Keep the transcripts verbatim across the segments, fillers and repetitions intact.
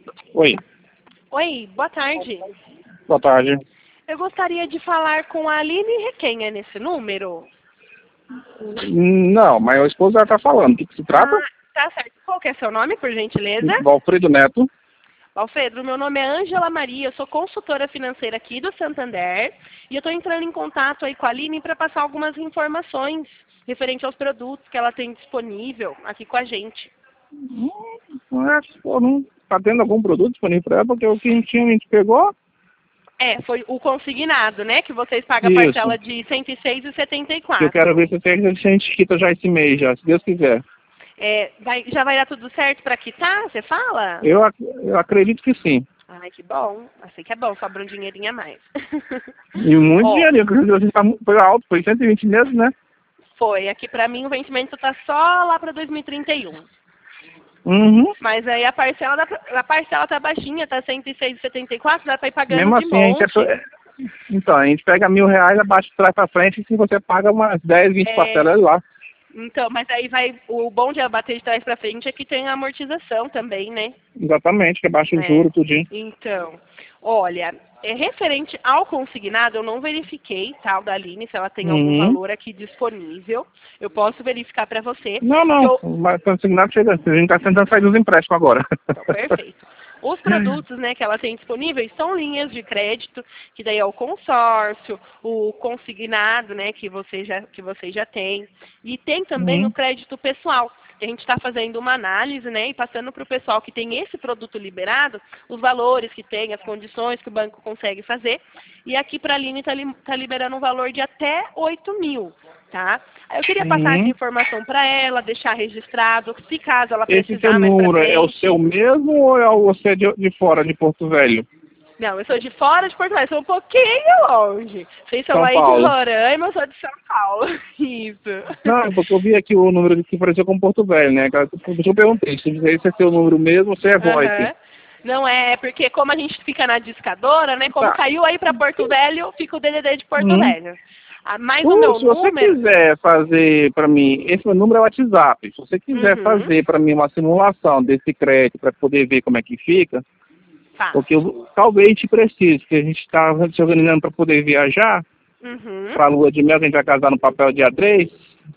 Oi, Oi, boa tarde. boa tarde. Eu gostaria de falar com a Aline Requenha nesse número. Não, mas a esposa está falando. O que, que se trata? Ah, tá certo. Qual que é seu nome, por gentileza? Valfredo Neto. Alfredo, meu nome é Ângela Maria, eu sou consultora financeira aqui do Santander e eu estou entrando em contato aí com a Aline para passar algumas informações referente aos produtos que ela tem disponível aqui com a gente. Não é, pô, não está tendo algum produto disponível para ela, porque o que a gente tinha, a gente pegou. É, foi o consignado, né? Que vocês pagam a Isso. parcela de cento e seis reais e setenta e Que quatro eu quero ver se tem- se a gente quita já esse mês, já, se Deus quiser. É, vai, já vai dar tudo certo para quitar, você fala? Eu, ac- eu acredito que sim. Ai, que bom. Assim que é bom, sobra um dinheirinho a mais. E muito Ó, dinheiro, inclusive a gente tá mu- foi alto, foi cento e vinte mesmo, né? foi. Aqui pra mim o vencimento tá só lá para dois mil e trinta e um. Uhum. Mas aí a parcela, da, a parcela tá baixinha, tá cento e seis reais e setenta e quatro, dá pra ir pagando Mesmo de assim, a gente monte. é, então, a gente pega mil reais, abaixo de trás para frente, e se você paga umas dez, vinte É, parcelas lá. então, mas aí vai. O bom de abater de trás pra frente é que tem a amortização também, né? Exatamente, que abaixa o É. juro, tudinho. Então, olha, é referente ao consignado, eu não verifiquei, tá, o da Aline, se ela tem algum Uhum. valor aqui disponível. Eu posso verificar pra você. Não, Que não, eu, mas consignado chega, a gente está tentando sair dos empréstimos agora. Então, perfeito. Os produtos, né, que ela tem disponíveis são linhas de crédito, que daí é o consórcio, o consignado, né, que você já, que você já tem. E tem também o Uhum. crédito pessoal, que a gente está fazendo uma análise, né, e passando para o pessoal que tem esse produto liberado, os valores que tem, as condições que o banco consegue fazer. E aqui para a Aline está li, tá liberando um valor de até oito mil. Tá? Aí eu queria passar essa Uhum. informação para ela, deixar registrado, se caso ela Esse seu precisar mais para número é o frente. seu mesmo ou é o você de, de fora, de Porto Velho? Não, eu sou de fora de Porto Alegre, sou um pouquinho longe. Vocês são São aí de Paulo. Roraima, eu sou de São Paulo. Isso. Não, porque eu vi aqui o número que parecia com Porto Velho, né? Por isso eu perguntei, se esse é seu número mesmo ou se é voice. Aham. Não é, porque como a gente fica na discadora, né? Como Tá. caiu aí para Porto Velho, fica o D D D de Porto Uhum. Velho. Ah, mas o Uh, meu se você número... quiser fazer para mim, esse meu número é WhatsApp. Se você quiser Uhum. fazer para mim uma simulação desse crédito para poder ver como é que fica, porque Fácil. eu, talvez a gente precise, porque a gente está se organizando para poder viajar Uhum. para a lua de mel, que a gente vai casar no papel dia três.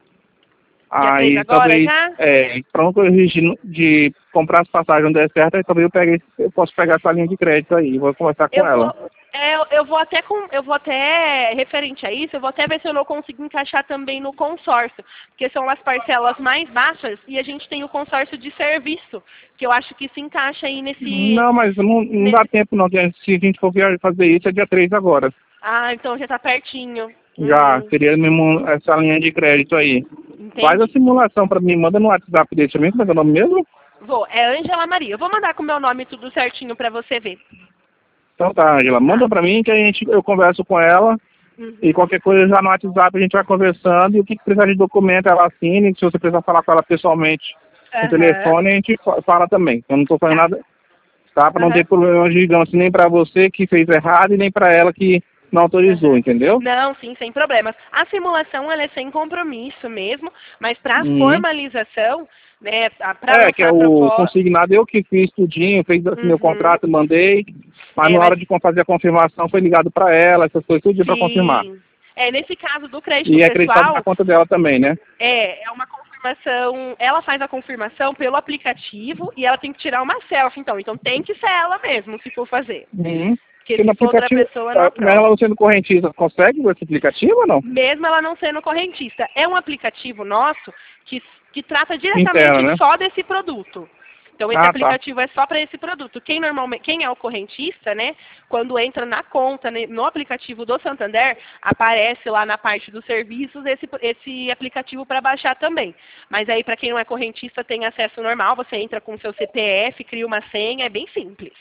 Dia três Aí agora talvez, já? é, para não corrigir de comprar as passagens não der certo, aí talvez eu, pegue, eu posso pegar essa linha de crédito aí, vou conversar com Eu ela. vou, é, eu- eu vou até com, eu vou até referente a isso, eu vou até ver se eu não consigo encaixar também no consórcio, porque são as parcelas mais baixas e a gente tem o consórcio de serviço, que eu acho que se encaixa aí nesse. Não, mas não, não nesse... dá tempo não, que se a gente for viajar fazer isso é dia três agora. Ah, então já tá pertinho. Já, Hum, seria mesmo essa linha de crédito aí. Faz a entendi. simulação para mim, manda no WhatsApp desse também, como é que é o nome mesmo? Vou, é Ângela Maria. Eu vou mandar com o meu nome tudo certinho pra você ver. Então tá, Angela, manda para mim que a gente, eu converso com ela Uhum. e qualquer coisa já no WhatsApp a gente vai conversando e o que que precisar de documento ela assine, se você precisar falar com ela pessoalmente no Aham. telefone a gente fa- fala também. Eu não estou fazendo Tá. nada, tá? Para não Aham. ter problema, digamos assim, nem para você que fez errado e nem para ela que não autorizou, Aham. entendeu? Não, sim, sem problemas. A simulação ela é sem compromisso mesmo, mas para Uhum. formalização, né, para É, que lançar é a o proposta, consignado, eu que fiz tudinho, fez assim, meu uhum, contrato, mandei, mas é, na mas hora de fazer a confirmação foi ligado para ela, essas coisas, tudinho para confirmar. sim, é, nesse caso do crédito E é acreditado na pessoal, conta dela também, né? é, é uma confirmação, ela faz a confirmação pelo aplicativo e ela tem que tirar uma selfie, então, então tem que ser ela mesmo, se for fazer. Uhum. Porque Porque no se for outra aplicativo, pessoa, não ah, aprova. ela não sendo correntista, consegue esse aplicativo ou não? Mesmo ela não sendo correntista. É um aplicativo nosso que, que trata diretamente Interna, né? só desse produto. Então esse Ah, tá. aplicativo é só para esse produto. Quem normalmente, quem é o correntista, né, quando entra na conta, né, no aplicativo do Santander, aparece lá na parte dos serviços esse, esse aplicativo para baixar também. Mas aí para quem não é correntista tem acesso normal, você entra com o seu C P F, cria uma senha, é bem simples.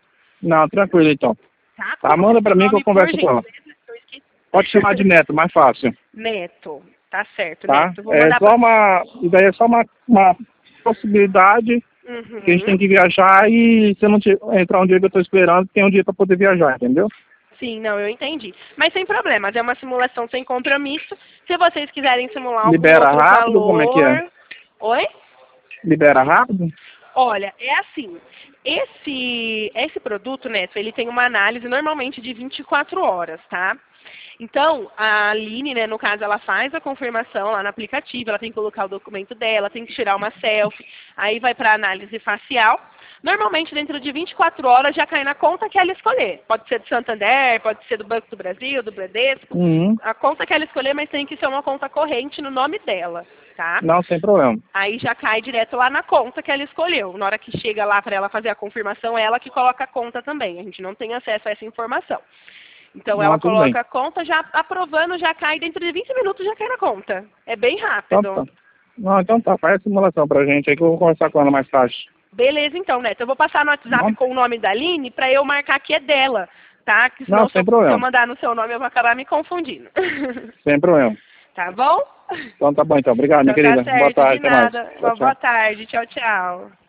Não, tranquilo então. Tá? Tá, Como que é manda seu pra mim que eu nome, por converso com ela. gentileza? Eu esqueci. Pode chamar de Neto, mais fácil, Neto. Tá certo, tá? Neto. Vou É mandar só pra... uma, isso daí é só uma, uma possibilidade que a gente tem Uhum. que viajar e se eu não te- entrar um dia que eu tô esperando, tem um dia para poder viajar, entendeu? Sim, não, eu entendi. Mas sem problemas, é uma simulação sem compromisso. Se vocês quiserem simular algum Libera outro rápido, como é que é? valor... Oi? Libera rápido? Olha, é assim, esse, esse produto, Neto, ele tem uma análise normalmente de vinte e quatro horas, tá? Então, a Aline, né, no caso, ela faz a confirmação lá no aplicativo, ela tem que colocar o documento dela, tem que tirar uma selfie, aí vai para análise facial. Normalmente, dentro de vinte e quatro horas, já cai na conta que ela escolher. Pode ser do Santander, pode ser do Banco do Brasil, do Bradesco. Uhum. A conta que ela escolher, mas tem que ser uma conta corrente no nome dela, tá? Não, sem problema. Aí já cai direto lá na conta que ela escolheu. Na hora que chega lá para ela fazer a confirmação, é ela que coloca a conta também. A gente não tem acesso a essa informação. Então Não, ela tudo coloca bem. a conta, já aprovando, já cai dentro de vinte minutos, já cai na conta. É bem Então rápido. tá. Não, então tá, faz a simulação pra gente aí que eu vou conversar com ela mais tarde. Beleza, então, Neto. Eu vou passar no WhatsApp Não. com o nome da Aline para eu marcar que é dela, tá? Que senão Não, se sem eu, se problema. eu mandar no seu nome eu vou acabar me confundindo. Sem problema. Tá bom? Então tá bom, então. Obrigado, minha Então querida. tá certo, Boa tarde, de até mais. nada. Tchau, Uma tchau. boa tarde. Tchau, tchau.